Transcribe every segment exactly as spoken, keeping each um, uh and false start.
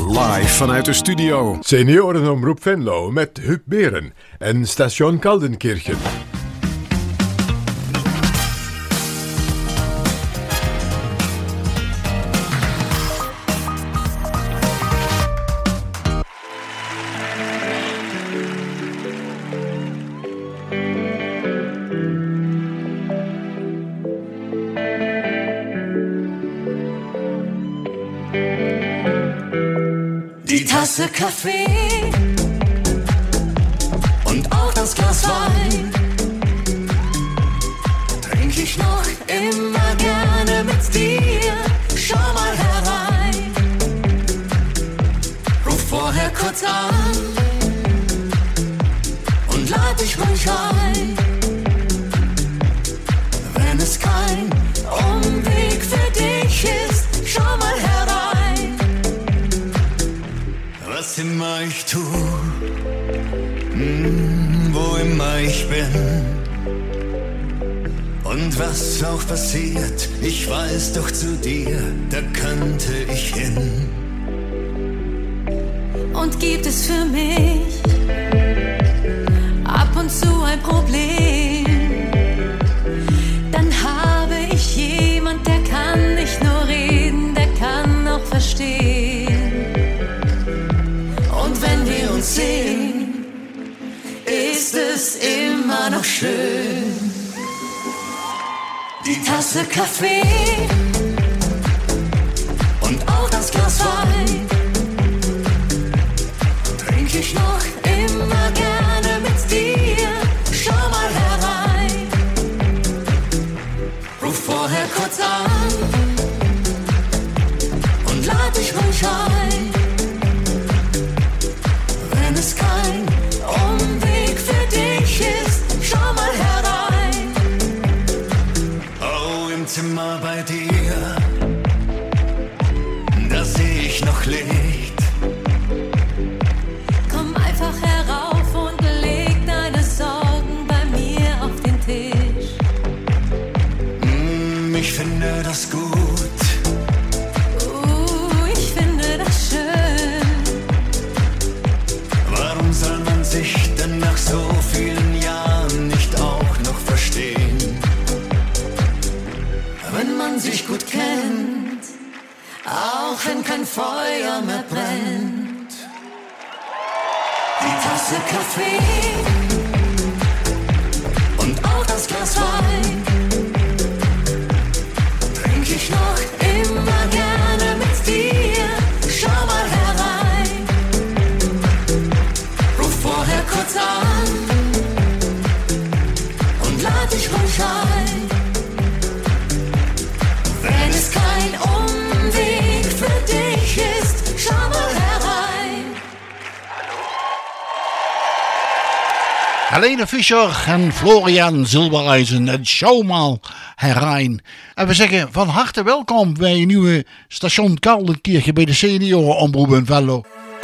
live vanuit de studio. Seniorenomroep Venlo met Huub Beren en Station Kaldenkirchen. Tasse Kaffee und auch das Glas Wein trink ich noch immer gerne mit dir. Schau mal herein, ruf vorher kurz an und lad dich ruhig ein. Wenn es kein Umweg für dich ist, schau mal herein. Was immer ich tu, mm, wo immer ich bin und was auch passiert, ich weiß doch, zu dir, da könnte ich hin. Und gibt es für mich ab und zu ein Problem, dann habe ich jemand, der kann nicht nur reden, der kann auch verstehen. Und wenn wir uns sehen, ist es immer noch schön. Die Tasse Kaffee und auch das Glas Wein trink ich noch immer gerne mit dir. Schau mal herein, ruf vorher kurz an und lad dich ruhig ein. Wenn es kein Umweg für dich ist, schau mal herein. Oh, im Zimmer bei dir, da seh ich noch Licht. Komm einfach herauf und leg deine Sorgen bei mir auf den Tisch. Mm, ich finde das gut. Uh, ich finde das schön. Warum soll man sich denn nach so vielen Jahren nicht auch noch verstehen? Wenn man sich gut kennt, auch wenn kein Feuer mehr brennt. Die Tasse Kaffee und auch das Glas Wein trink ich noch immer gerne mit dir. Schau mal herein, ruf vorher kurz an und lad dich ruhig ein. Wenn es kein Umweg für dich ist, schau mal herein. Helene Fischer en Florian Silbereisen, en schau mal herein. En we zeggen van harte welkom bij een nieuwe Station Kaldenkirchen bij de seniorenomroep in Venlo.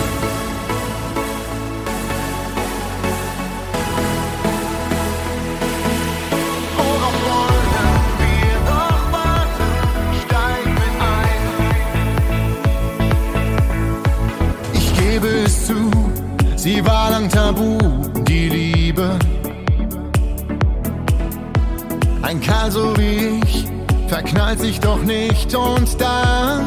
Sie war lang tabu, die Liebe. Ein Kerl so wie ich verknallt sich doch nicht, und dann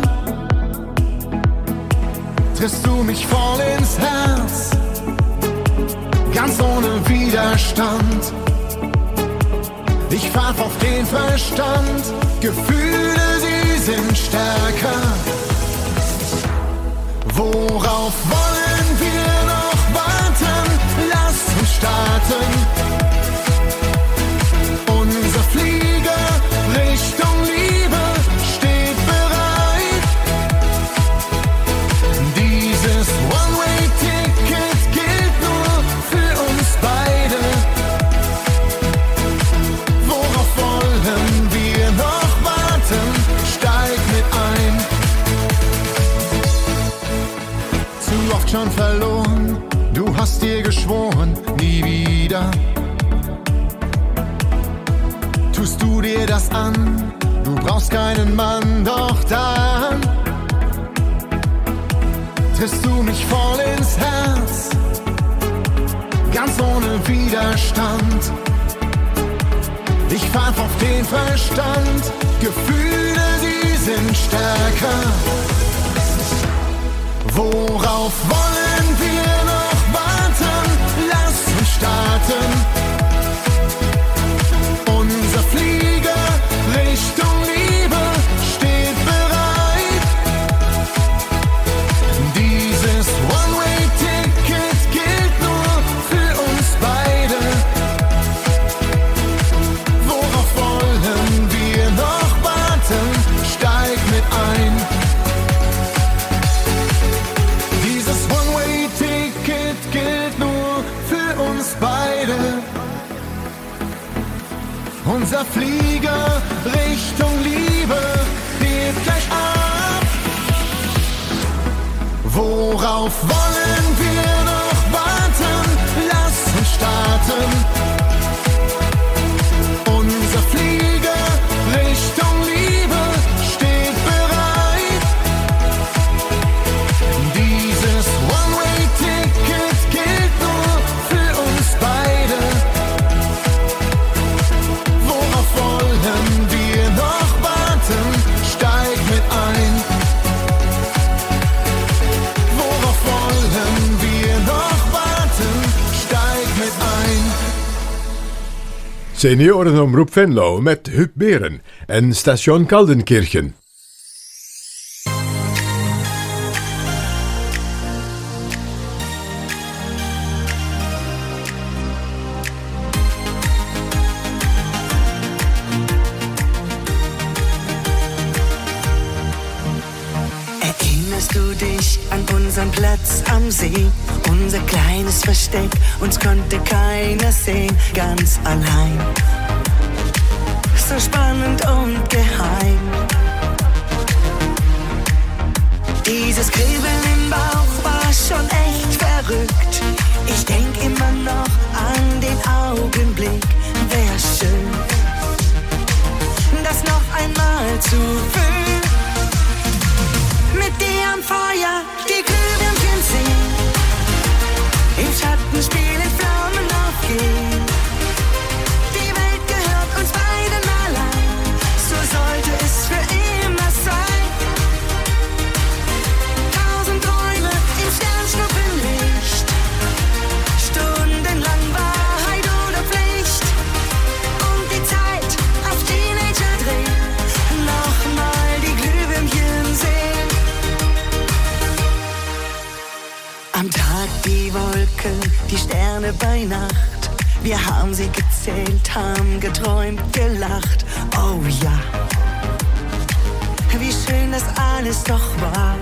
triffst du mich voll ins Herz, ganz ohne Widerstand. Ich pfaff auf den Verstand, Gefühle, sie sind stärker. Worauf wollen wir noch warten? Lasst uns starten. Unser Flieger Richtung Liebe steht bereit. Dieses One-Way-Ticket gilt nur für uns beide. Worauf wollen wir noch warten? Steig mit ein. Zu oft schon verloren, du hast dir geschworen, nie wieder. Tust du dir das an, du brauchst keinen Mann, doch dann triffst du mich voll ins Herz, ganz ohne Widerstand. Ich pfeif auf den Verstand, Gefühle, die sind stärker. Worauf wollen wir noch warten? Lass uns starten. Unser Flieger Richtung Liebe steht bereit. Dieses One-Way-Ticket gilt nur für uns beide. Worauf wollen wir noch warten? Steig mit ein. Dieses One-Way-Ticket gilt nur für uns beide. Unser Flieger Richtung Liebe hebt gleich ab. Worauf wollen wir noch warten? Lass uns starten. Unser Flieger Richtung Liebe steht bereit. Dieses One-Way-Ticket gilt nur für uns beide. Worauf wollen wir noch warten? Steig mit ein. Worauf wollen wir noch warten? Steig mit ein. Seniorenomroep Venlo met Huub Beren en Station Kaldenkirchen. Erinnerst du dich an unseren Platz am See? Unser kleines Versteck, uns konnte keiner sehen, ganz allein. So spannend und geheim. Dieses Kribbeln im Bauch war schon echt verrückt. Ich denk immer noch an den Augenblick. Wär schön, das noch einmal zu fühlen. Mit dir am Feuer die Glühwürmchen sehen, im Schatten spielen, Flammen aufgehen. Die Welt gehört uns beiden allein, so sollte es für immer sein. Tausend Träume im Sternschnuppenlicht, stundenlang Wahrheit oder Pflicht. Und die Zeit auf Teenager drehen, nochmal die Glühwürmchen sehen. Am Tag die Wolken, die Sterne bei Nacht. Wir haben sie gezählt, haben geträumt, gelacht. Oh ja, wie schön das alles doch war.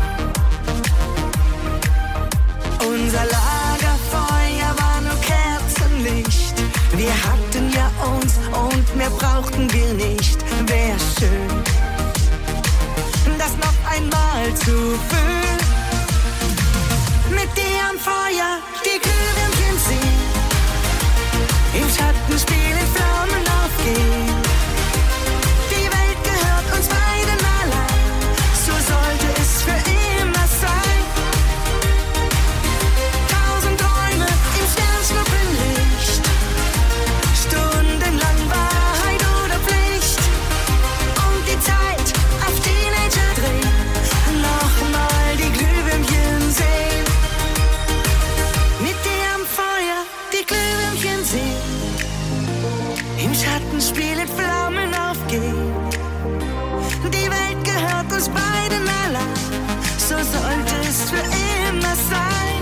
Unser Lagerfeuer war nur Kerzenlicht. Wir hatten ja uns und mehr brauchten wir nicht. Wär schön, das noch einmal zu fühlen. Mit dir am Feuer die Glühwürmchen sehen, im Schatten spielen, Flammen aufgehen. Die Welt gehört uns beiden allein, so sollte es für immer sein. Tausend Träume im Sternschnuppenlicht, stundenlang Wahrheit oder Pflicht. Und die Zeit auf Teenager drehen, nochmal die Glühwürmchen sehen. Mit dir am Feuer die Glühwürmchen sehen, im Schatten spielen, Flammen aufgehen. Die Welt gehört uns beiden allein, so sollte es für immer sein.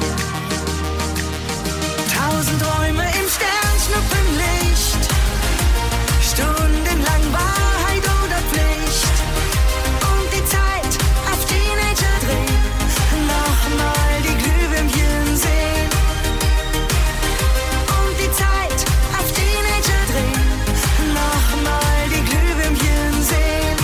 Tausend Träume im Sternschnuppenlicht, stundenlang Wahrheit oder Pflicht. Und die Zeit auf Teenager drehen, nochmal die Glühwürmchen sehen. Und die Zeit auf Teenager drehen, nochmal die Glühwürmchen sehen.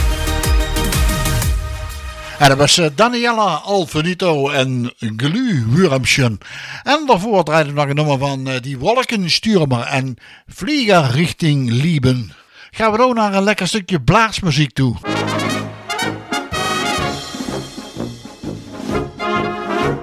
En dat was Daniela Alfinito en Glühwürmchen. En daarvoor draaide nog een nummer van Die Wolkenstürmer en Vlieger richting Lieben. Gaan we dan naar een lekker stukje blaarsmuziek toe.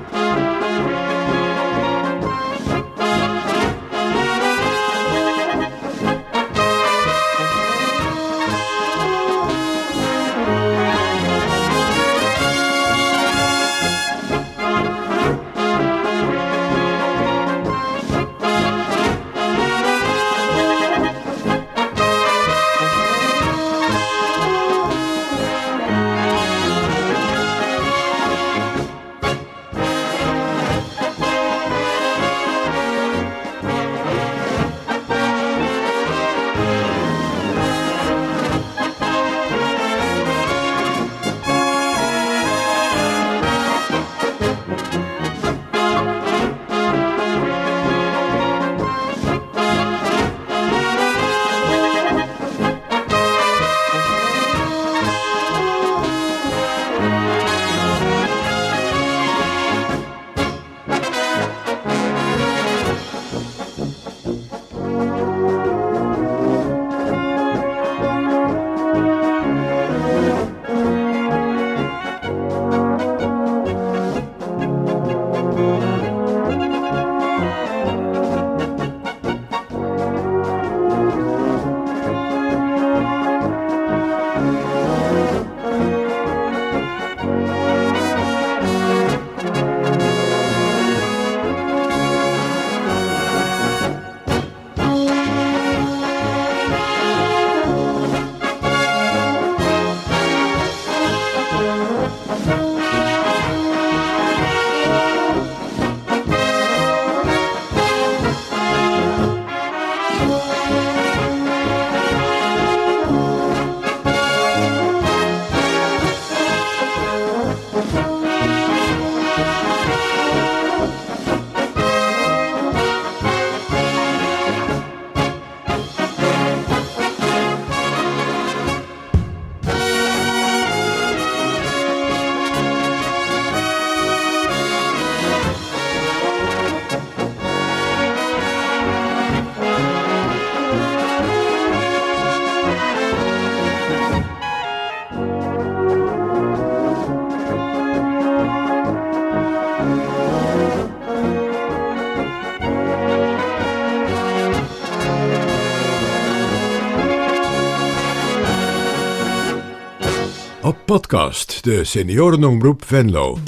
Op podcast, de seniorenomroep Venlo.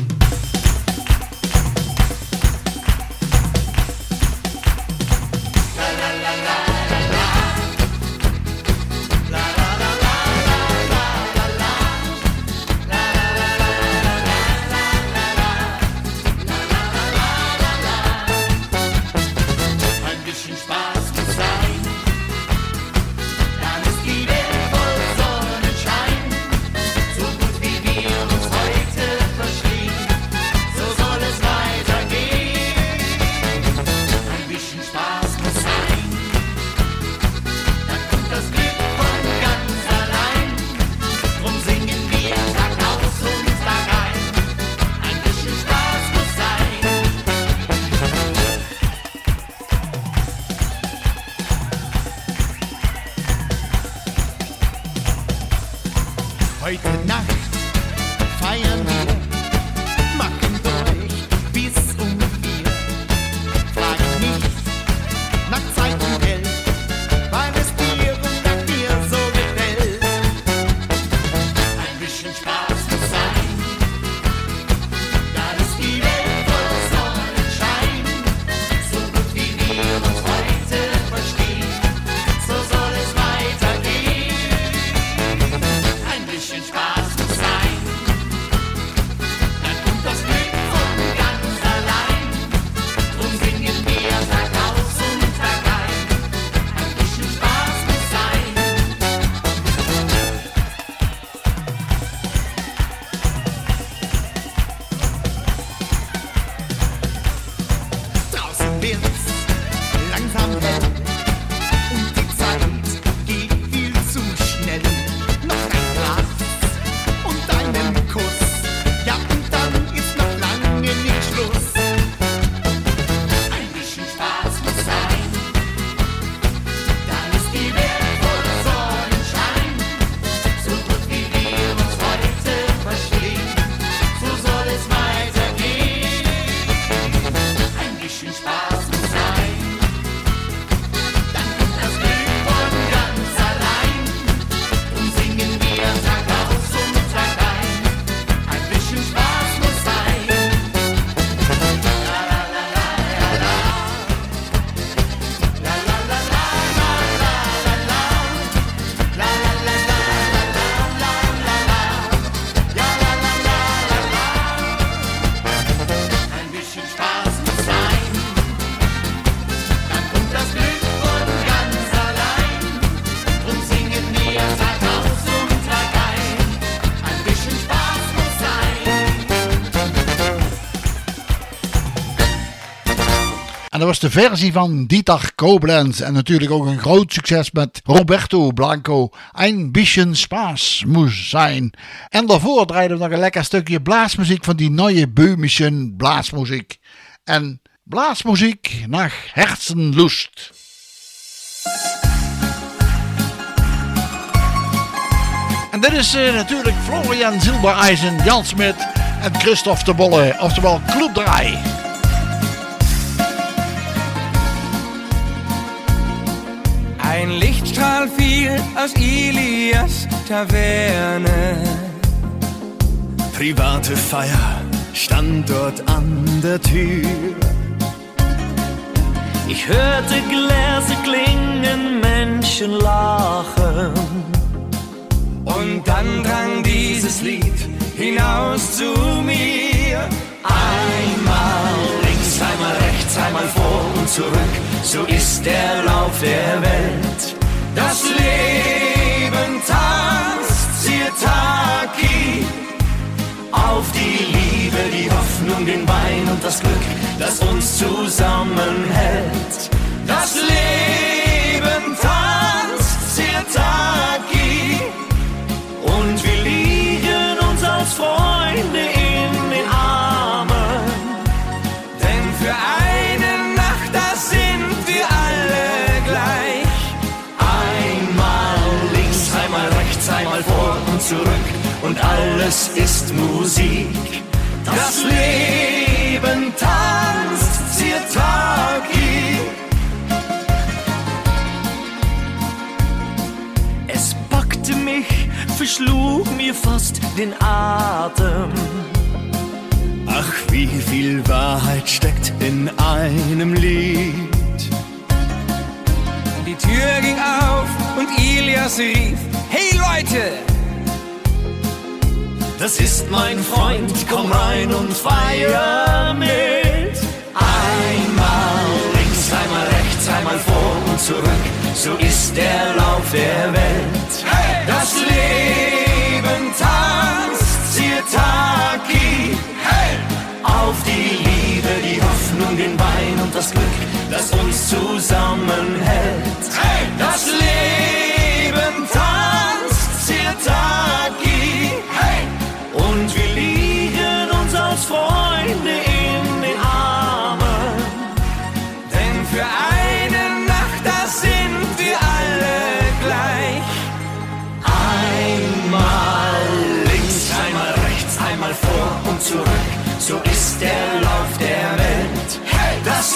Heute Nacht feiern wir, machen durch bis um vier. Frag nicht nach Zeit und Geld, weil es dir und nach dir so gefällt. Ein bisschen Spaß muss sein, dann ist die Welt voll Sonnenschein. So gut wie wir uns heute verstehen, so soll es weitergehen. Ein bisschen Spaß muss sein, dann kommt das Glück von ganz allein. Drum singen wir Tag aus und Tag ein. Ein bisschen Spaß muss sein. Draußen wird's langsam hell und die Zeit geht viel zu schnell. Noch ein Glas und einen Kuss, ja und dann ist noch lange nicht Schluss. Ein bisschen Spaß muss sein, dann ist die Welt voll Sonnenschein. So gut wie wir uns heute verstehen, so soll es weitergehen. Ein bisschen Spaß muss sein, dann kommt das Glück von ganz allein. Drum singen wir Tag aus und Tag ein. Ein bisschen Spaß muss sein. La la la la la la. La la la la la la la la. La la la la la la la la la. Ja la la la la la. Ein bisschen Spaß muss sein, dann kommt das Glück von ganz allein. Drum singen wir Tag aus und Tag ein. Ein bisschen Spaß muss sein. En dat was de versie van Dieter Koblenz. En natuurlijk ook een groot succes met Roberto Blanco. Ein bisschen Spaß muss sein. En daarvoor draaiden we nog een lekker stukje blaasmuziek van die nieuwe böhmische blaasmuziek. En blaasmuziek naar Herzenlust. En dit is eh, natuurlijk Florian Silbereisen, Jan Smit en Christophe de Bolle. Oftewel Club Draai. Ein Lichtstrahl fiel aus Ilias Taverne. Private Feier stand dort an der Tür. Ich hörte Gläser klingen, Menschen lachen. Und dann drang dieses Lied hinaus zu mir. Einmal links, einmal rechts, einmal vor und zurück. So ist der Lauf der Welt. Das Leben tanzt, Sirtaki. Auf die Liebe, die Hoffnung, den Wein und das Glück, das uns zusammenhält. Das Leben tanzt, Sirtaki. Und wir liegen uns als Freunde in den Armen. Denn für eine Nacht, da sind wir alle gleich. Einmal links, einmal rechts, einmal vor und zurück. Und alles ist Musik. Das Leben tanzt, Sirtaki. Es packte mich, verschlug mir fast den Atem. Ach, wie viel Wahrheit steckt in einem Lied. Die Tür ging auf und Ilias rief: Hey Leute! Das ist mein Freund, komm rein und feier mit. Einmal links, einmal rechts, einmal vor und zurück. So ist der Lauf der Welt. Hey! Das Leben tanzt, Sirtaki. Hey! Auf die Liebe, die Hoffnung, den Wein und das Glück, das uns zusammenhält. Hey! Das Leben tanzt, Sirtaki. Hey! Und wir liegen uns als Freunde in den Armen. Denn für eine Nacht, da sind wir alle gleich. Einmal links, einmal rechts, einmal vor und zurück. So ist der Lauf der Welt. Hey! Das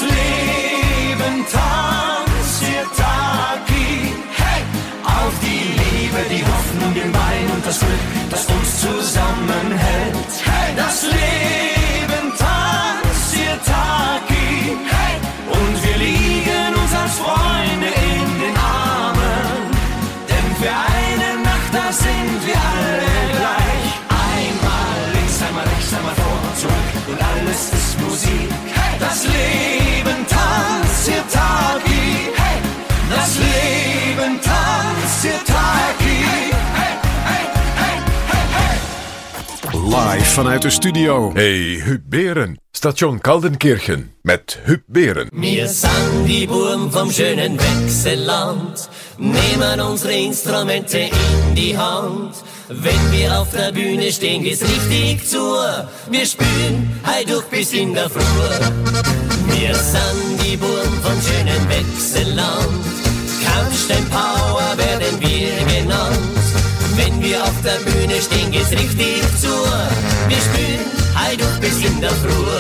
Leben tanzt, Sirtaki. Hey! Auf die Liebe, die Hoffnung, den Wein und das Glück, das uns zusammenhält. Hey! Das Leben tanzt, Sirtaki. Hey! Und wir liegen uns als Freunde in den Armen. Denn für eine Nacht, da sind wir alle gleich. Einmal links, einmal rechts, einmal vor und zurück. Und alles ist Musik. Hey! Das Leben tanzt, Sirtaki. Hey! Das Leben tanzt, Sirtaki. Hey! Hey! Hey! Hey! Hey! Live vanuit de studio. Hey, Huub Beren, Station Kaldenkirchen met Huub Beren. Wir sind die Buben vom schönen Wechselland, nehmen unsere Instrumente in die Hand. Wenn wir auf der Bühne stehen, geht's richtig zu. Wir spielen heut durch bis in der Früh. Wir sind die Buben vom schönen Wechselland, Kampfstein Power werden wir genannt. Wenn wir auf der Bühne stehen, geht's richtig zu. Wir spielen heut durch bis in der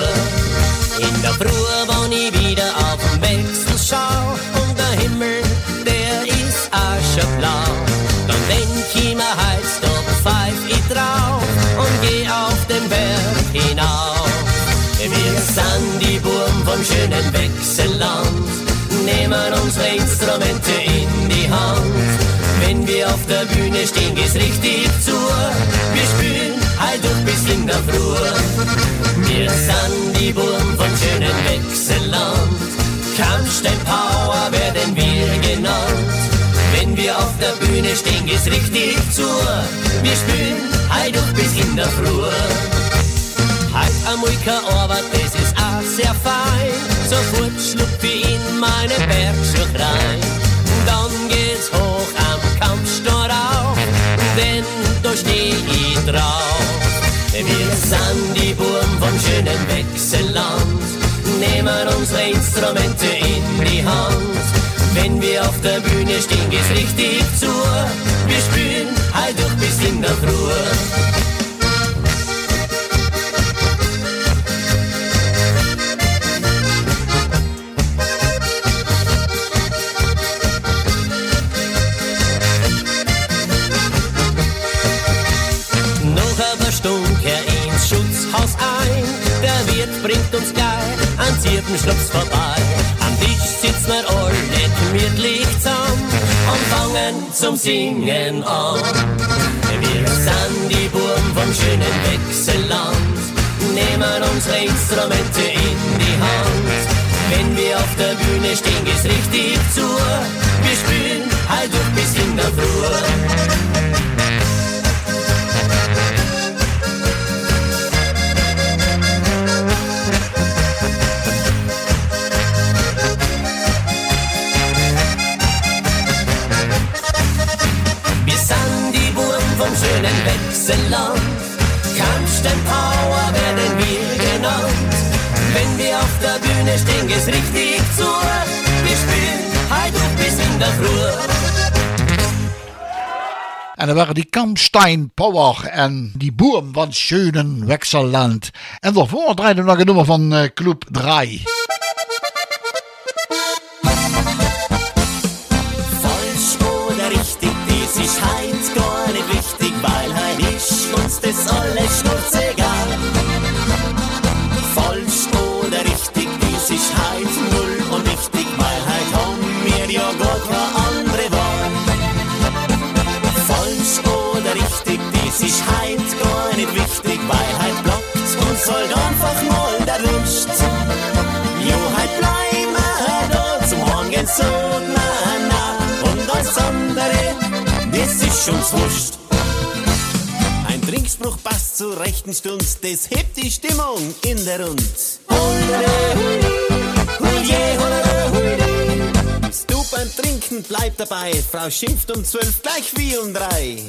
Früh. In der Früh war ich wieder auf dem Wechselschau und der Himmel, der ist auch schon blau. Dann denk ich mir heut, stopp, pfeif ich drauf und geh auf den Berg hinauf. Wir sind die Buben vom schönen Wechselland, nehmen unsere Instrumente in die Hand. Wenn wir auf der Bühne stehen, geht's richtig zu. Wir spielen heut durch bis in der Früh. Wir sind die Buben vom schönen Wechselland, Kampfstein Power werden wir genannt. Wenn wir auf der Bühne stehen, geht's richtig zu. Wir spielen heut durch bis in der Früh. Heut einmal keine Arbeit, das ist auch sehr fein. Sofort schlupf ich in meine Bergschuhe rein. Dann geht's hoch am Kampfstein rauf, denn da steh ich drauf. Wir sind die Buben vom schönen Wechselland, nehmen unsere Instrumente in die Hand. Wenn wir auf der Bühne stehen, geht's richtig zu. Wir spielen heut durch bis in der Früh. Wirt bringt uns gleich an siebten Schlucks vorbei. Am Tisch sitzen wir alle gemütlich zusammen und fangen zum Singen an. Wir sind die Buben vom schönen Wechselland, nehmen unsere Instrumente in die Hand. Wenn wir auf der Bühne stehen, geht's richtig zu. Wir spielen halt durch bis in der Früh. Vom schönen Wechselland, Kampfstein Power werden wir genannt. Wenn wir auf der Bühne stehen, geht's richtig zu. Wir spielen halt hoch bis in der Früh. En dan waren die Kampfstein Power en die Boom van het schönen Wechselland. En daarvoor draaiden we nog een nummer van uh, Club drei. Falsch oder richtig, dies ist halt gar nicht wichtig, weil halt ist uns das alles schnurzegal. Falsch oder richtig, dies ist halt null und wichtig, weil halt haben wir ja gar keine andere Wahl. Falsch oder richtig, dies ist halt gar nicht wichtig, weil halt blockt uns halt einfach mal der Lust. Jo, halt bleiben wir da zum Morgen so na na und alles andere, das ist uns wurscht. Ein Trinkspruch passt zur rechten Stunde, das hebt die Stimmung in der Rund. Du beim Trinken bleib dabei, Frau schimpft um zwölf gleich wie um drei.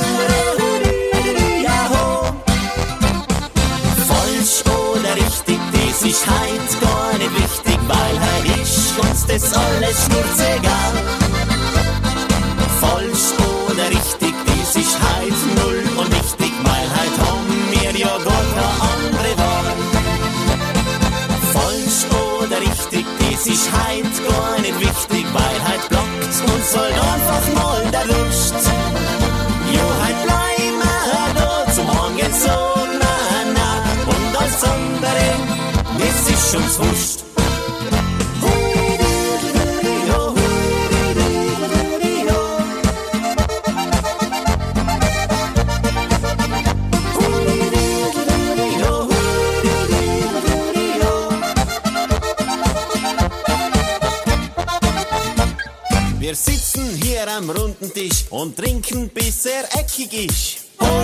Falsch oder richtig, das ist halt gar nicht wichtig, weil halt ist uns das alles schnurzegal. Falsch oder richtig, das ist halt null und wichtig, weil halt haben wir ja gar keine andere Wahl. Falsch oder richtig, das ist halt gar nicht wichtig, weil halt blockt uns halt einfach mal der Lust. Jo, halt bleiben wir da zum Morgen so na na und alles andere, das ist uns wurscht. Wir sitzen hier am runden Tisch und trinken, bis er eckig ist.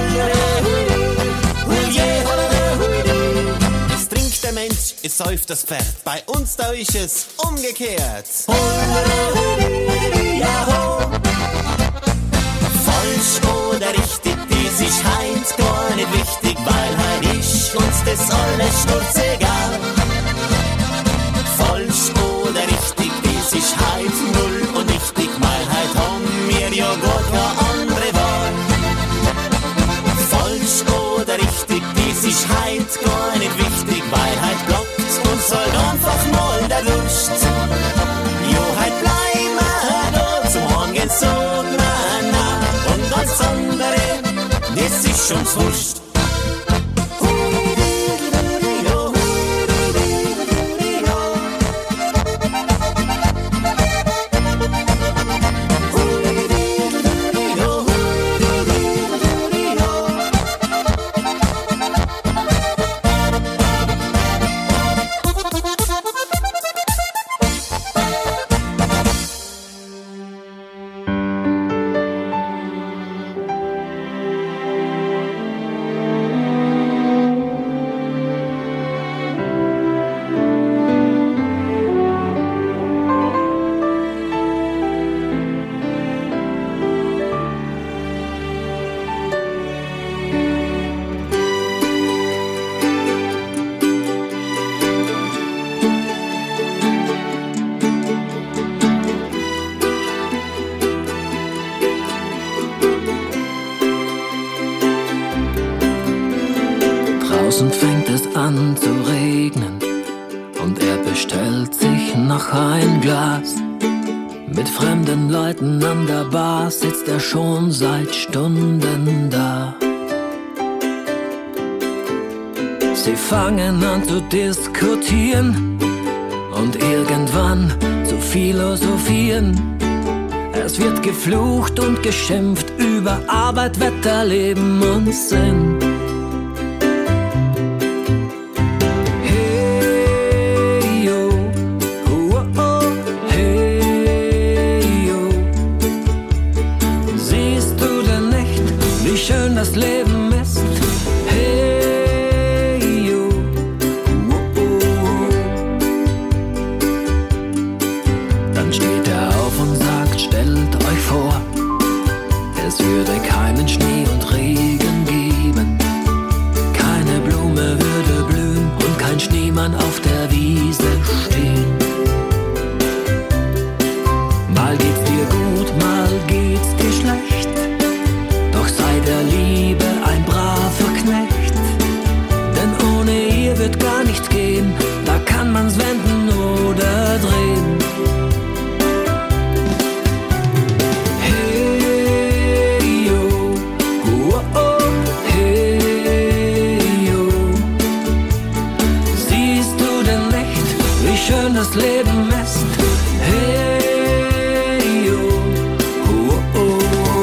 Es trinkt der Mensch, es säuft das Pferd. Bei uns da ist es umgekehrt. Falsch oder richtig, das ist halt gar nicht wichtig, weil halt ist uns das alles schnurzegal. Falsch oder richtig, das ist halt null und wichtig, weil halt haben wir ja gar keine andere Wahl. Falsch oder richtig, das ist halt gar nicht wichtig, weil halt blockt uns halt einfach mal der Lust. Jo, halt bleiben wir da zum Morgen so na na und alles andere, das ist uns wurscht. Draußen fängt es an zu regnen und er bestellt sich noch ein Glas. Mit fremden Leuten an der Bar sitzt er schon seit Stunden da. Sie fangen an zu diskutieren und irgendwann zu philosophieren. Es wird geflucht und geschimpft über Arbeit, Wetter, Leben und Sinn. Hey, yo, oh, oh, hey, yo. Siehst du denn nicht, wie schön das Leben ist? Hey, yo, oh, oh. Dann steht er auf und sagt, stellt euch vor, es würde keinen Schnee und Regen geben, keine Blume würde blühen und kein Schneemann auf der Wiese stehen. Mal geht's dir gut, mal geht's dir schlecht, doch sei der Liebe ein braver Knecht, denn ohne ihr wird gar nichts gehen, da kann man's wenden oder drehen. Schön das Leben ist, hey, yo, oh, oh.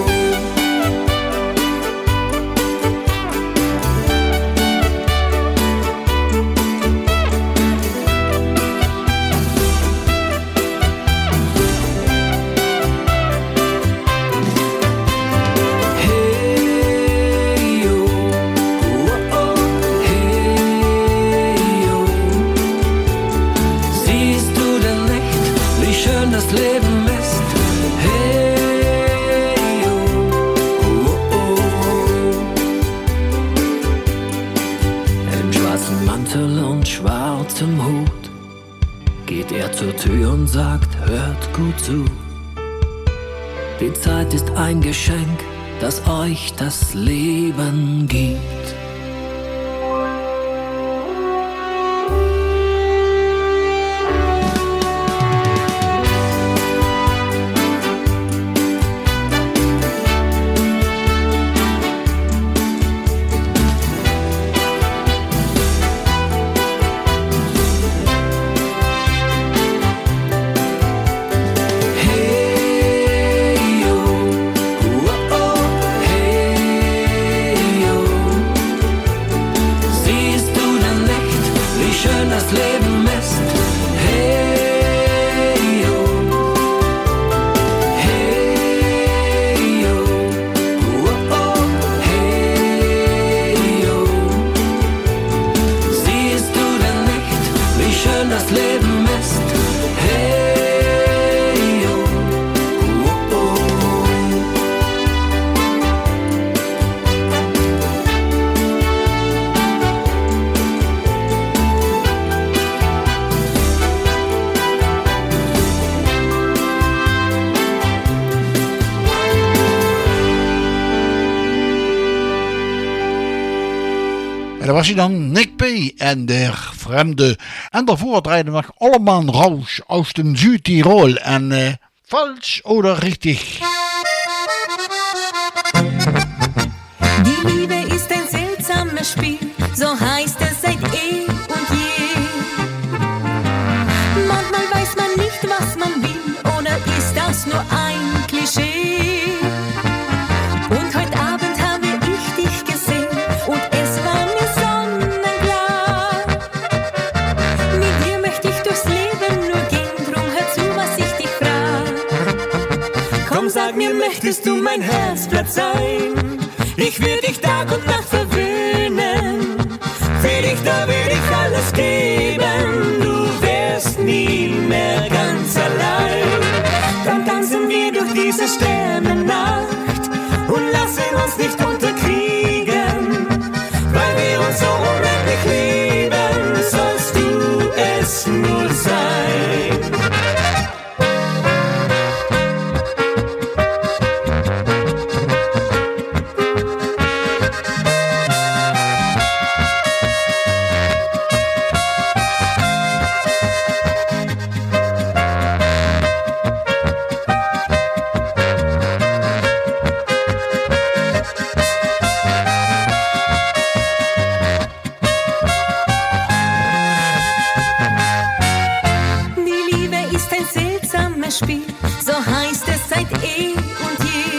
Hey, yo, oh, oh, hey, yo. Siehst du denn nicht, wie schön das Leben ist? Hey, yo, oh, oh. Im schwarzen Mantel und schwarzem Hut geht er zur Tür und sagt, hört gut zu. Die Zeit ist ein Geschenk, das euch das Leben gibt. En dat was hij dan, Nick P. en der Fremde. En daarvoor draaiden we nog allemaal Rausch aus dem Südtirol. En uh, falsch oder richtig? Die Liebe ist ein seltsames Spiel, so heißt es seit eh und je. Manchmal weiß man nicht, was man will, oder ist das nur ein Klischee? Und heute Abend habe ich dich gesehen und es war mir sonnenklar. Mit dir möchte ich durchs Leben nur gehen, drum hör zu, was ich dich frag. Komm, sag mir, möchtest du mein Herzblatt sein? Ich will dich Tag und Nacht verwöhnen. Für dich, da will ich alles geben. Du wärst nie mehr ganz allein. Dann tanzen wir durch diese Sternennacht und lassen uns nicht unterkriegen. Weil wir uns so unendlich lieben, sollst du es nur sein. Spiel, so heißt es seit eh und je.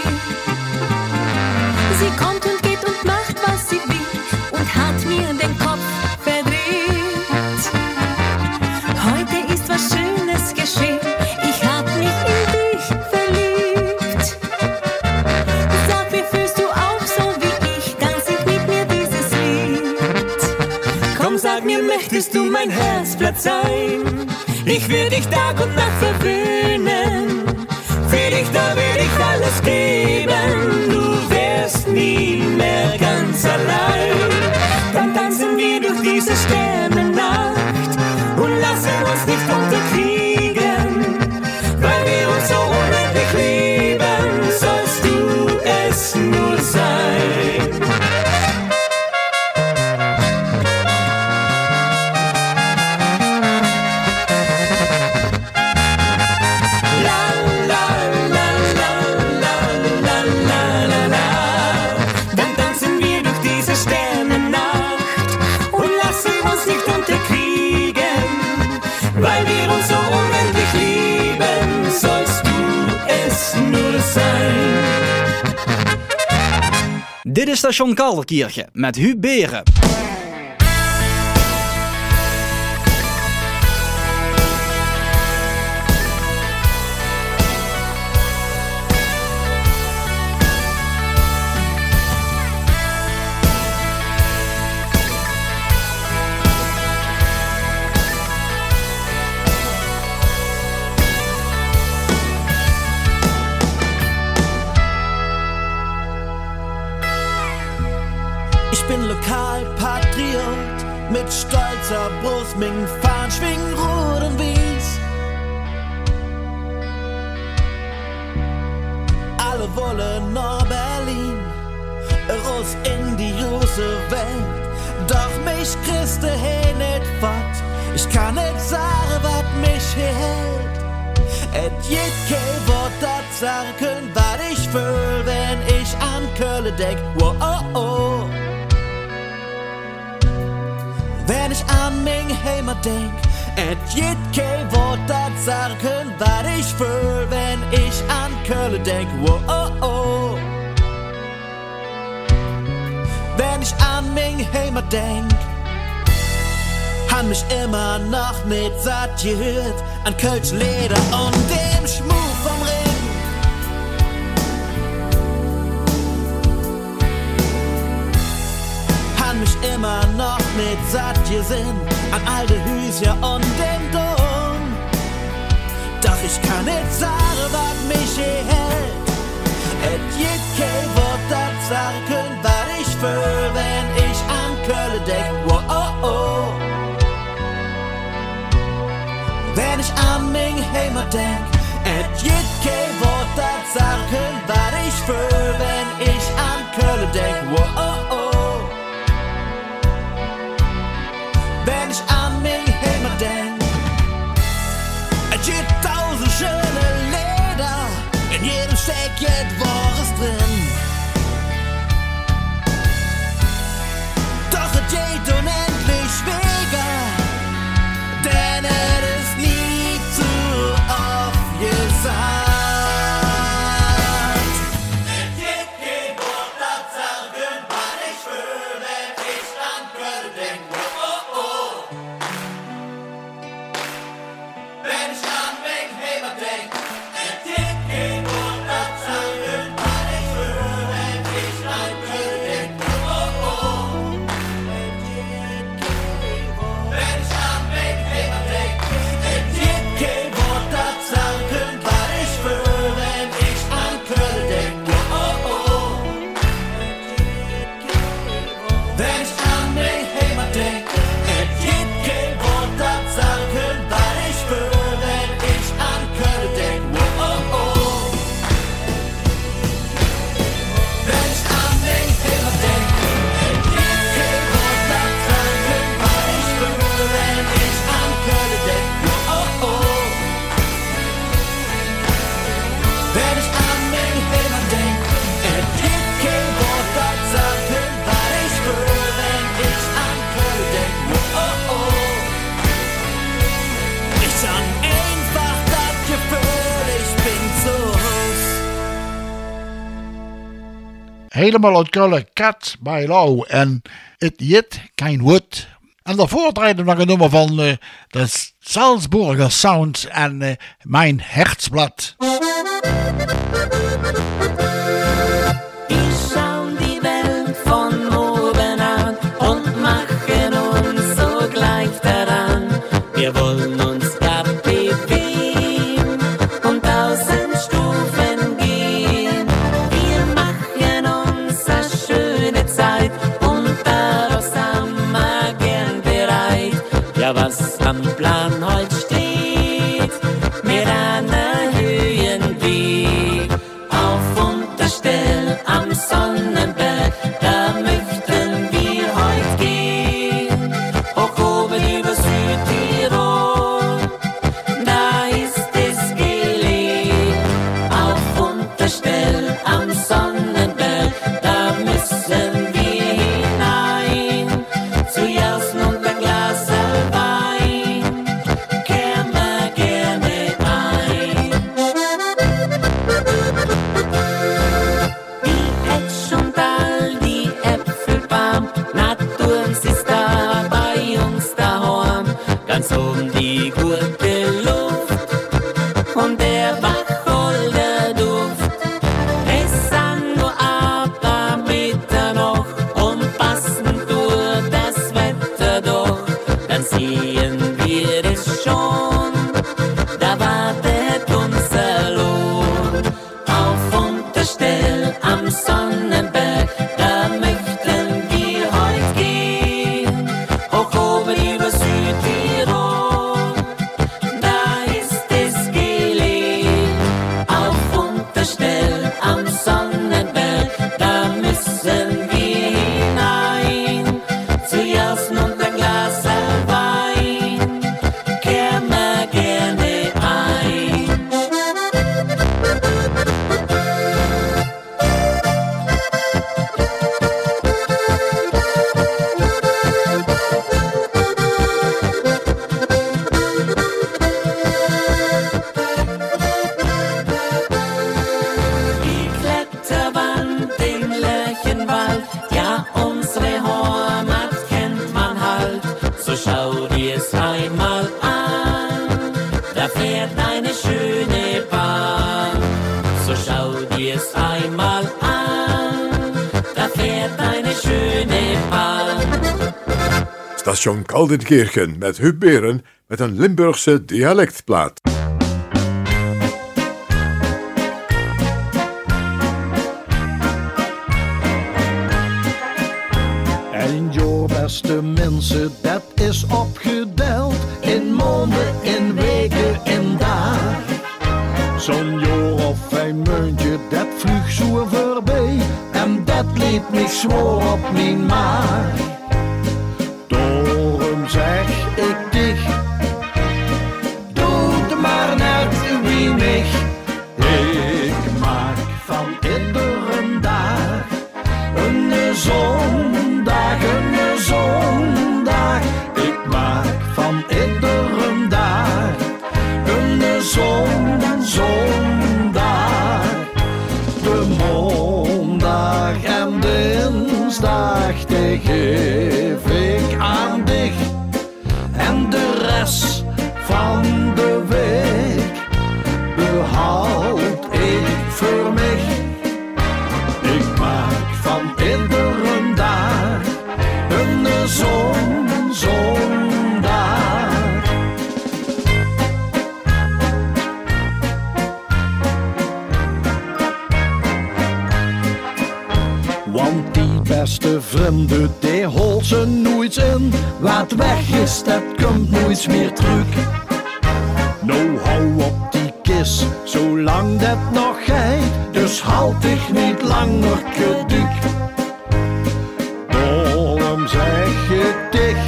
Sie kommt und geht und macht, was sie will und hat mir den Kopf verdreht. Heute ist was Schönes geschehen, ich hab mich in dich verliebt. Sag, wie fühlst du auch so wie ich, dann sing mit mir dieses Lied. Komm, sag mir, möchtest du mein Herzblatt sein? Ich will dich Tag und Nacht verwöhnen. Für dich, da will ich alles geben. Du wärst nie mehr ganz allein. Dann tanzen wir durch diese Sternennacht und lassen uns nicht unterkriegen. Weil wir uns so unendlich lieben, sollst du es nur sein. Dit is Station Kalderkirchen met Huub Beren. Lokalpatriot mit stolzer Brust, mit Fahnen schwingen rot und weiß. Alle wollen nach Berlin, raus in die große Welt. Doch mich kriegst du hier nicht fort, ich kann nicht sagen, was mich hier hält. Et geht kein Wort das sagen, was ich fühl, wenn ich an Köln denk. Wow, oh, oh. Wenn ich an mein Heimat denk, et geht kein Wort das sagen, was ich fühl, wenn ich an Köln denk. Wow, oh, oh. Wenn ich an mein Heimat denk, han mich immer noch nicht satt gehört an Kölsch Leder und dem Schmuck vom Ring. Han mich immer noch nicht satt gesehen an alte Hüser und dem Dom. Doch ich kann nicht sagen, was mich hier hält. Et geht kein Wort das sagen, was ich fühl, wenn ich an Köln denk. Wow, oh, oh. Wenn ich an mein Heimat denk, et geht kein Wort das sagen, was ich fühl, wenn ich an Köln denk. Wow, oh, oh. Wenn ich an mein Heimat denk, et geht tausend schöne Lieder, in jedem steckt jet Wahres drin. Doch et geht unendlich schwieriger, denn es ist nie zu oft gesagt. Et geht kein Wort das sagen, was ich Helemaal uit Keulen, Cat by Lau en Het Jit Kein Wood. En daarvoor draaide nog een nummer van uh, de Salzburger Sound en uh, Mijn Herzblatt. Wir schauen die Welt von oben an und machen uns sogleich daran. Wir wollen uns da bewegen und tausend Stufen gehen. Wir machen uns eine schöne Zeit und darauf sind wir gern bereit. Ja, was am Plan heute steht, wir an der Höhenweg auf Unterstell am Sonnenberg, da möchten wir heute gehen. Hoch oben über Südtirol, da ist es gelegen. Auf Unterstell am Sonnenberg, da müssen wir hinein. Zu Jausen und ein Glas Wein, kehren wir gerne ein. Die Etsch und all die Äpfelbaum, Naturens ist da bei uns daheim. Ganz oben die gute Luft und der Wacholderduft. Es sind nur ein paar Meter noch und passen durch das Wetter doch. Dann sehen wir es schon, da wartet unser Lohn. Auf Unterstell am Sonnenberg, da möchten wir heute gehen. Hoch oben über Südtirol, da ist es gelegen. Auf Unterstell am Sonnenberg, da müssen wir hinein. Zu Jausen und ein Glas Wein, kehren wir gerne ein. Die Kletterwand im Lärchenwald, ja, unsere Heimat kennt man halt. So schau dir es einmal an, da fährt eine schöne Bahn. So schau dir es einmal an, da fährt eine schöne Bahn. Station Kaldenkirchen met Huub Beren met een Limburgse dialectplaat. En joh, beste mensen, dat is opgedeeld in maanden, in weken, in dagen. Zo'n jaar of een muntje, dat vliegt zo voorbij en dat liet me zwoer op mijn maag. Daarom zeg ik dich, doe het maar net wie mij. Ik maak van iedere dag een zondag, een zondag. Ik maak van iedere dag een zon, zondag. De maandag en dinsdag, die geef ik aan dich. En de rest van de week behoud ik voor mij. Ik maak van iedere dag een zon, zondag. Want die beste vrienden, die holt ze nooit in. Wat weg is, dat komt nooit meer terug. Nou, hou op die kist, zolang dat nog gaat. Dus houd dich niet langer geduk. Daarom zeg ik dich,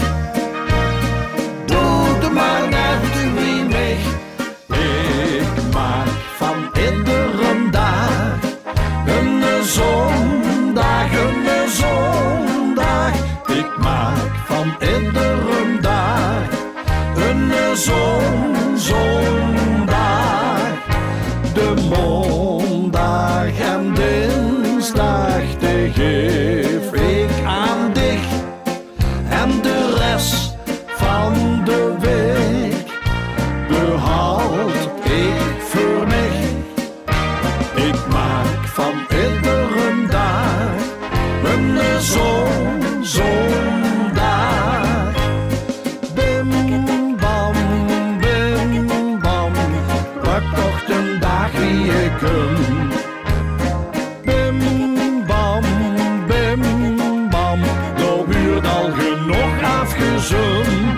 doe het maar net wie mij. Ik maak van iedere dag een zondag, een zondag. Ik maak van iedere dag een zon, zondag. De maandag en dinsdag, de afgezum. Bim bam, bim bam, nou wordt al genoeg afgezum.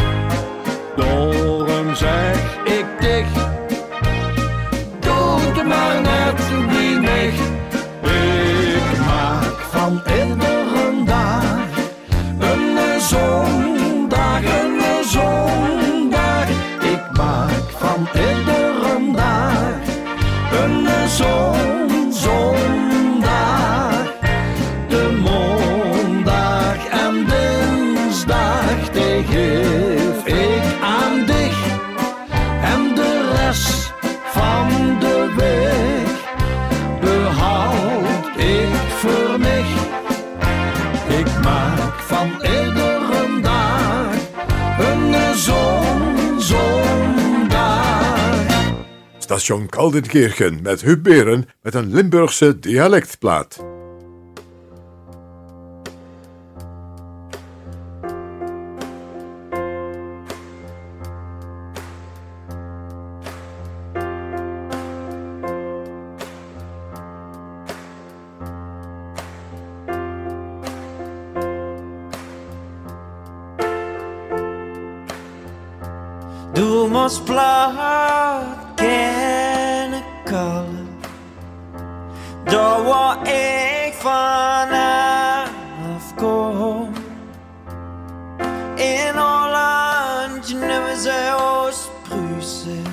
Daarom zeg ik dicht, doe het maar net wie mij. Ik maak van iedere dag een zondag, een zondag. Ik maak van iedere dag een zon, zondag. De maandag en dinsdag, die geef ik aan dich. En de rest van de week behoud ik voor mij. Ik maak van iedere dag een zon, zondag. Station Kaldenkirchen met Huub Beren met een Limburgse dialectplaat. Du måst blott känna kallen. Då var jag vanaf kom. In Holland nemen zij ons Pruisen.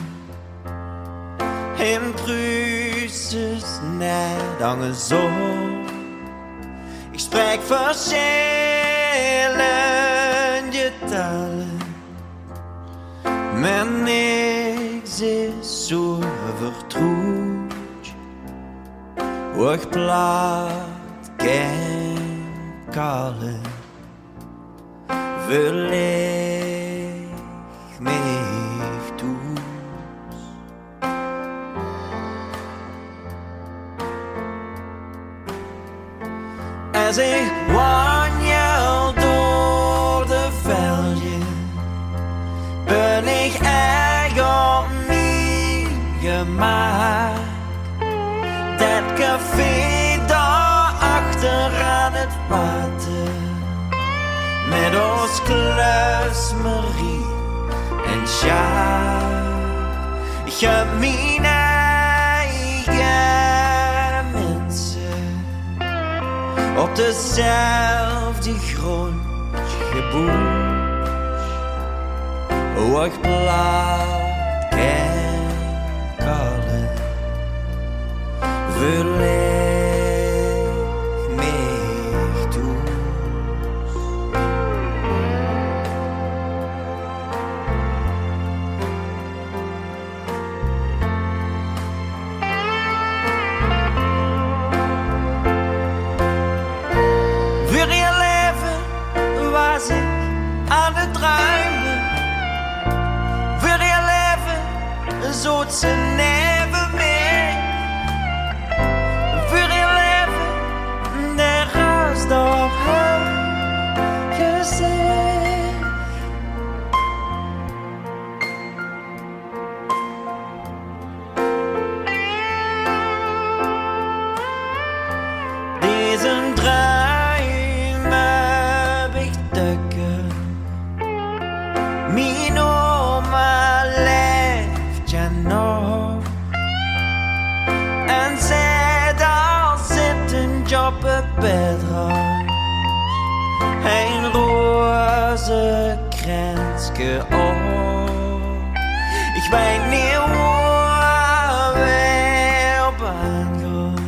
In Pruisen is net aan zon. Ik spreek verschillende talen. Men niks is zo vertrouwd. Och plaat geen kallen. Verleg mich toes. Als ik wandel door de velden, ben ik erg op mij gemaakt. Dat café daar achter aan het water, met ons Klaus, Marie en Sjaak. Ik heb mijn eigen mensen op dezelfde grond geboren. Oh, ik plaat geen kallen, verleg mich toe. Voor je leven was ik aan het dromen. Voor je leven zoet ze neven mee. Voor je leven de rest op haar gezicht. Deze droom heb ik dukken. Mijn oma leeft ja nog. En zij daar zittend op het bedrag. Een roze krensje op. Ik weet niet waar wij op aangaan.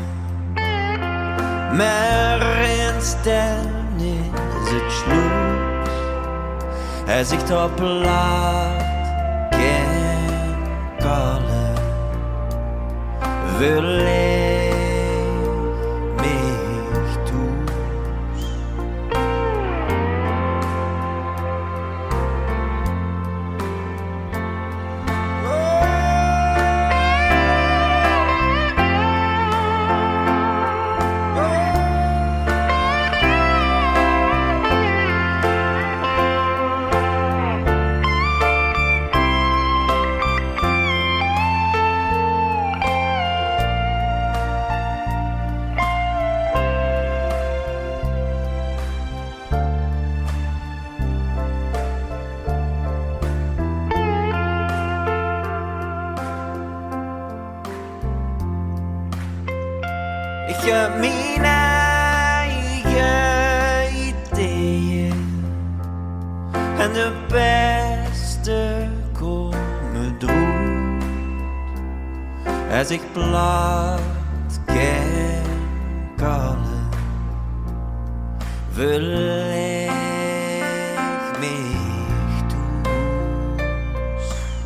Maar instellen is het sloes. Hij zegt op laat geen kallen. Verleg mich toes. heb mijn eigen ideeën. En de beste komen droeg. Als ik plat kan kallen, verleg mij toes.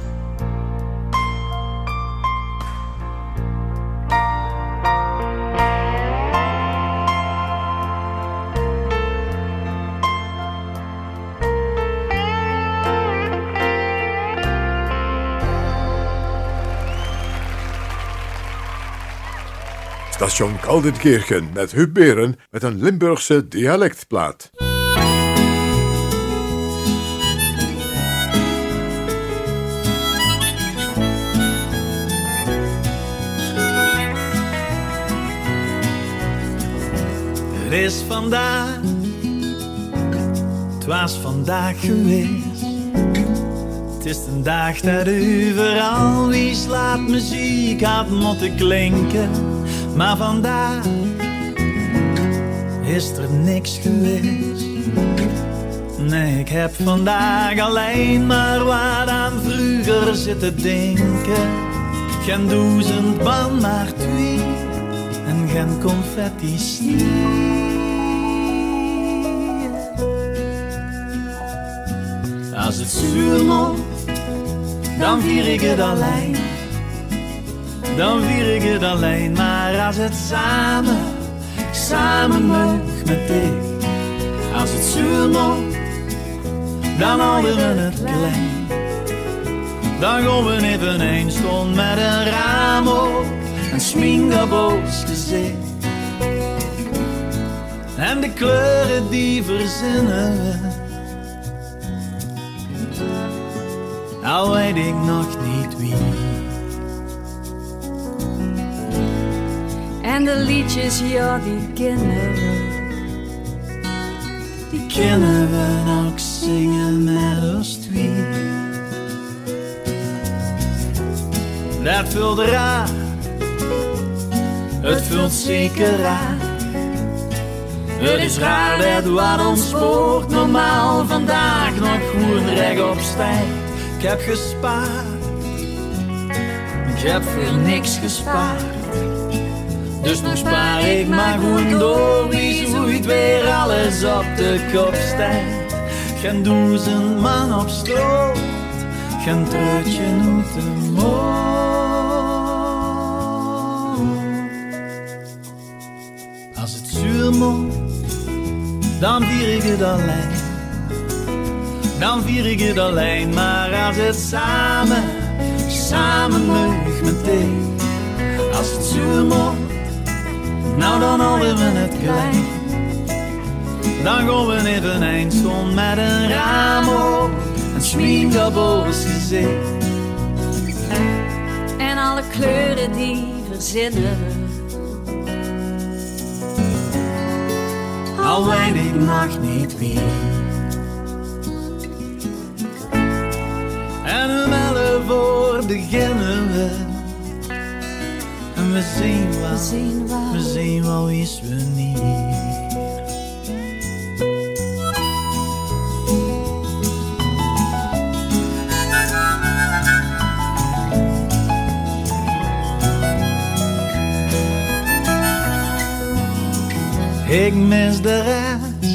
Station Kaldenkirchen met Huub Beren met een Limburgse dialectplaat. Het is vandaag, het was vandaag geweest. Het is een dag dat overal wie slaat muziek had moeten klinken. Maar vandaag is er niks geweest. Nee, ik heb vandaag alleen maar wat aan vroeger zitten denken. Geen duizend man, maar twee. En geen confetti sneeuw. Als het zuur moet, dan vier ik het alleen. Dan vier ik het alleen, maar als het samen, samen mag met dich. Als het zuur moet, dan houden we het klein. Dan gaan we even een stond met een raam op en sminkerboos gezicht. En de kleuren die verzinnen we, al weet ik nog niet wie. En de liedjes, ja, die kennen we. Die kennen we ook zingen met ons twee. Dat voelt raar, het voelt zeker raar. Het is raar dat wat ons spoort normaal vandaag nog goed rechtop stijgt. Ik heb gespaard, ik heb voor niks gespaard. Dus nu spaar ik maar goed door, wie zoeit weer alles op de kop stijgt. Geen duizend man op stroot, geen treutje uit de mond. Als het zuur moet, dan vier ik het alleen. Dan vier ik het alleen, maar als het samen, samen mag met dich. Als het zuur moet, nou dan houden we het klein. Dan gaan we even een stond met een raam op en sminkerboos gezicht. En alle kleuren die verzinnen we. Al weet ik nog niet wie. En om elf uur beginnen we. En we zien wel, we zien wel, we zien wel is we niet. Ik mis de reis,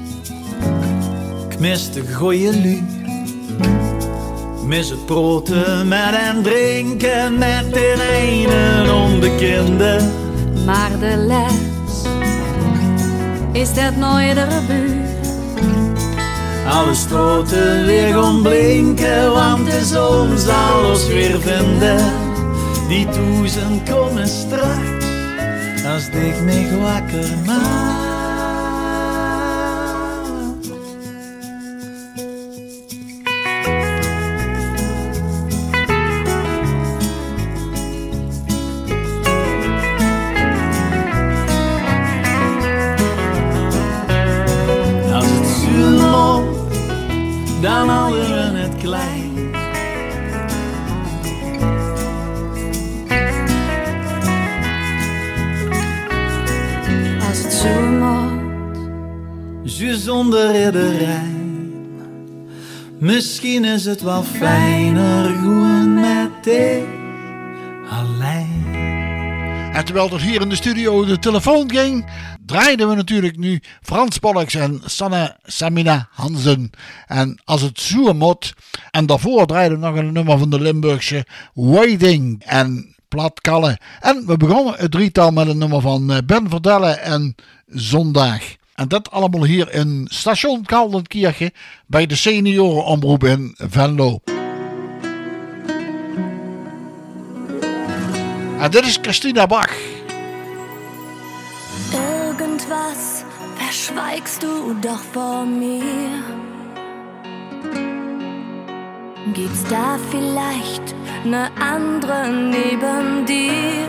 ik mis de goeie lui. Mis het proten met en drinken met de ene onbekende. Maar de les is dat nooit de buurt. Alle stoten weer gaan blinken, want de zon zal ons weer vinden. Die duizend komen straks, als ik me wakker maak. Dan houden we het klein. zumot. Zo zonder ridderij. Misschien is het wel fijner gewoon met dit alleen. En terwijl er hier in de studio de telefoon ging, draaiden we natuurlijk nu Frans Pollux en Sanne Samina Hansen. En als het zo moet. En daarvoor draaiden we nog een nummer van de Limburgse Waiting en Platkallen. En we begonnen het drietal met een nummer van Ben Verdelle en Zondag. En dat allemaal hier in station Kaldenkirchen bij de seniorenomroep in Venlo. En dit is Christina Bach. Irgendwas verschweigst du doch vor mir. Gibt's da vielleicht ne andere neben dir?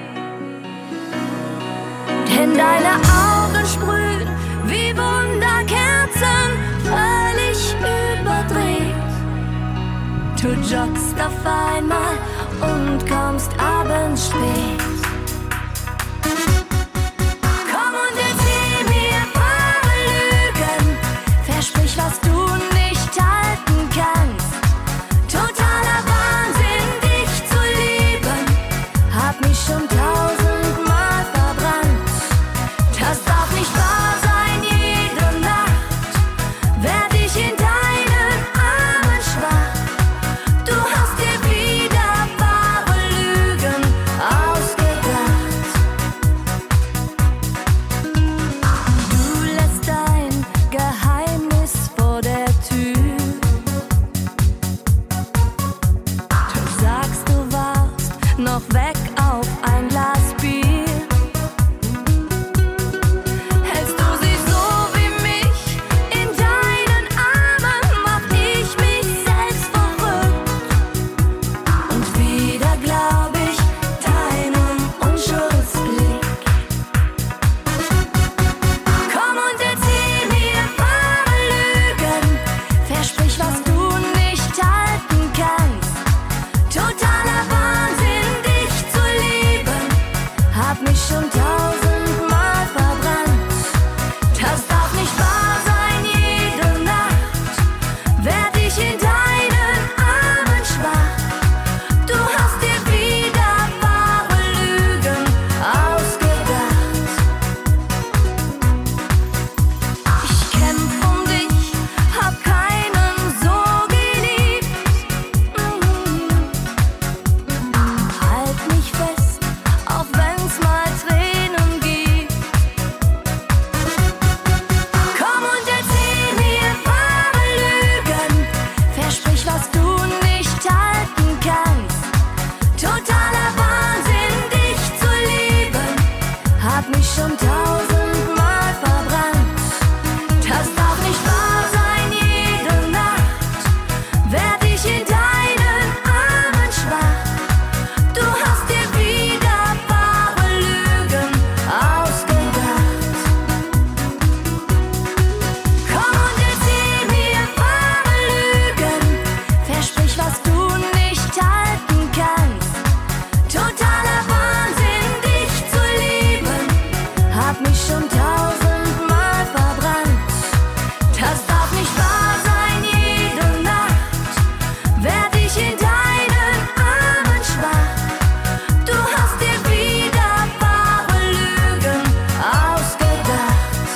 Denn deine Augen sprühen wie Wunderkerzen, völlig überdreht. Du joggst auf einmal und kommst abends spät. Komm und erzähl mir wahre Lügen, versprich, was du nicht halten kannst. Totaler Wahnsinn, dich zu lieben, hab mich schon tausendmal verbrannt. Das darf nicht wahr sein, jede Nacht werd ich in deinen Armen schwach. Du hast dir wieder wahre Lügen ausgedacht. Du lässt dein Geheimnis vor der Tür. Du sagst, du warst noch weg auf ein Glas Bier. Hältst du sie so wie mich in deinen Armen, mach ich mich selbst verrückt. Und wieder glaub ich deinem Unschuldsblick. Komm und erzähl mir wahre Lügen, versprich, was du nicht halten kannst. Totaler Wahnsinn, dich zu lieben, hab mich schon tausendmal verbrannt. Das darf nicht wahr sein, jede Nacht werd ich in deinen Armen schwach. Du hast dir wieder wahre Lügen ausgedacht. Ich kämpf um dich, hab keinen so geliebt. Halt mich fest, auch wenn's mal Tränen gibt. Komm und erzähl mir wahre Lügen, versprich, was du nicht halten kannst. Totaler Wahnsinn, dich zu lieben, hab mich schon tausendmal verbrannt. Das darf nicht wahr sein, jede Nacht werd ich in deinen Armen schwach. Du hast dir wieder wahre Lügen ausgedacht. Komm und erzähl mir wahre Lügen, versprich, was du nicht halten kannst. Totaler Wahnsinn, dich zu lieben, hab mich schon tausendmal verbrannt. Das darf nicht wahr sein, jede Nacht werd ich in deinen Armen schwach. Du hast dir wieder wahre Lügen ausgedacht.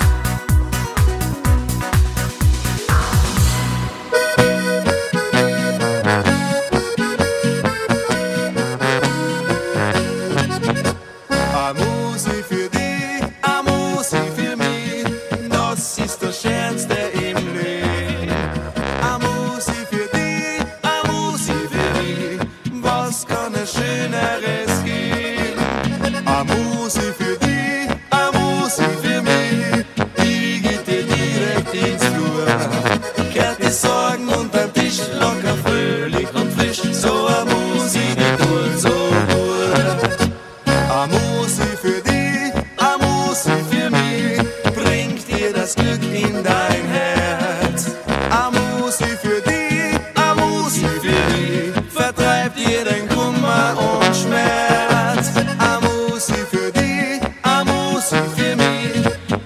Amusi für dich, Amusi für mich, das ist das Schönste im Leben. Amusi für dich, Amusi für mich, was kann es Schöneres geben? Amusi für dich, Amusi für mich, ich geh dir direkt ins Flur. Kehrt die Sorgen unterm Tisch, locker, fröhlich und frisch, so Amusi, die gut, so gut. Amusi für dich, Amusi für mich, bringt dir das Glück in dein Herz. Amusi für dich, Amusi für mich, vertreibt dir den Kummer und Schmerz. Amusi für dich, Amusi für mich,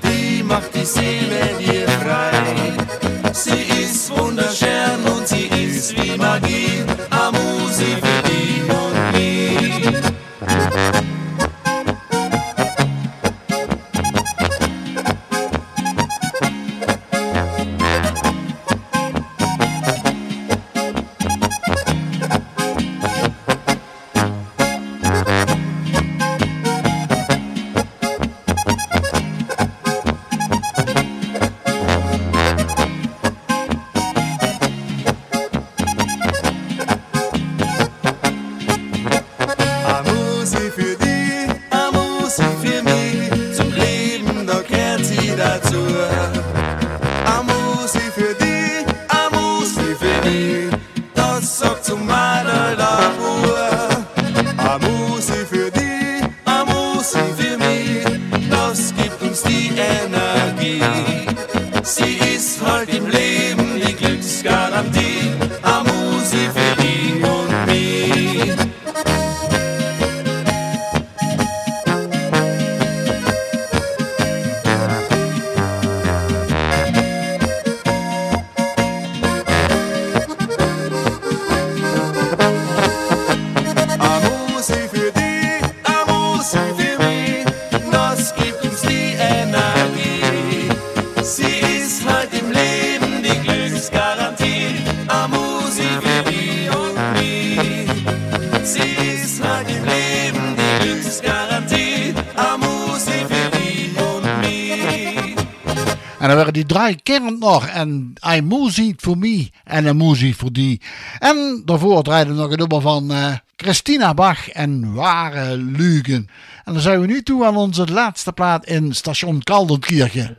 En dan waren die drie keren nog. En een muziek voor mij en een muziek voor die. En daarvoor draaiden we nog een nummer van uh, Christina Bach en Ware Lügen. En dan zijn we nu toe aan onze laatste plaat in station Kaldenkirchen.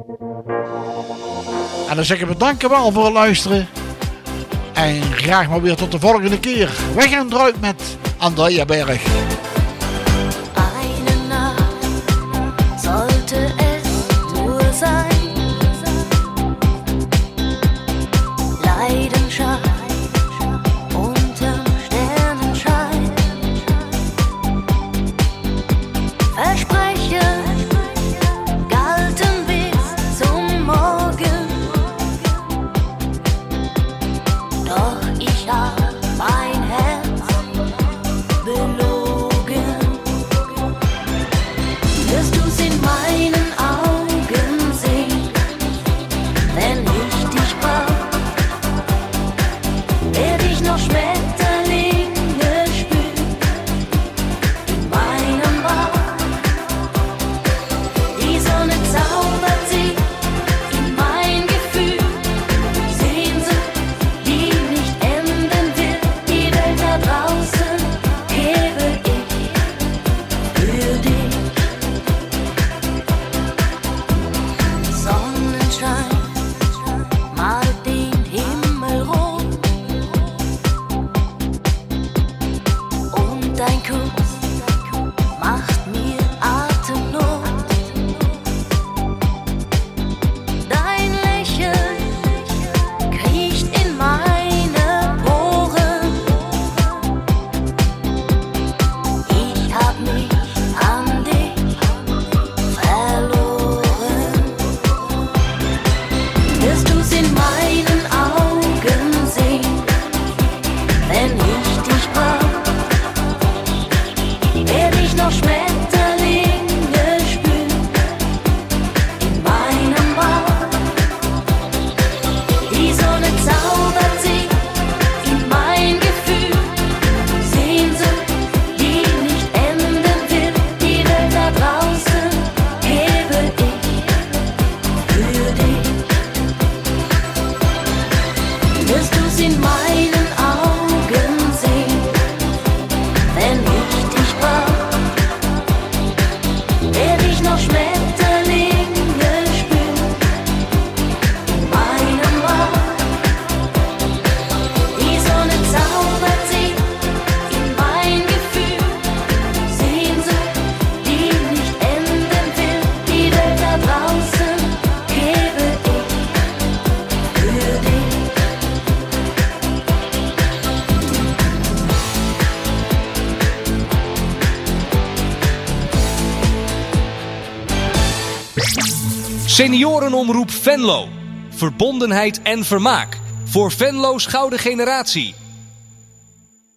En dan zeggen we dankjewel voor het luisteren. En graag maar weer tot de volgende keer. We gaan eruit met Andrea Berg. Eine Nacht sollte es nur sein. Leidenschaft unterm Sternenschein. Versprechen galten bis zum Morgen. Doch ich hab mein Herz belogen. Wirst du's in meinen Augen sehen, wenn ich dich brauch? Werd ich noch Schmetterlinge spüren in meinem Bauch? Die Sonne zaubert sie in mein Gefühl. Sehnsucht, die nicht enden wird. Die Welt da draußen hebe ich für dich. Sonnenschein malt den Himmel rot und dein Kuss macht mir Atemnot. Dein Lächeln kriecht in meine Poren. Ich hab mich an dich verloren. Wirst du's in meinen Augen sehen, wenn ich dich brauch? Werd ich noch Schmetterlinge spüren in meinem Bauch? Die Sonne zaubert sie in mein Gefühl. Sehnsucht, die nicht enden will. Die Welt da draußen hebe ich für dich. Wirst du's in meinen Augen sehen, wenn ich dich brauch? Werd ich noch Schmetterlinge spüren in meinem Bauch? Die Sonne zaubert sie in mein Gefühl. Sehnsucht, die nicht enden will. Die Welt da draußen hebe ich für dich. Seniorenomroep Venlo. Verbondenheid en vermaak. Voor Venlo's gouden generatie.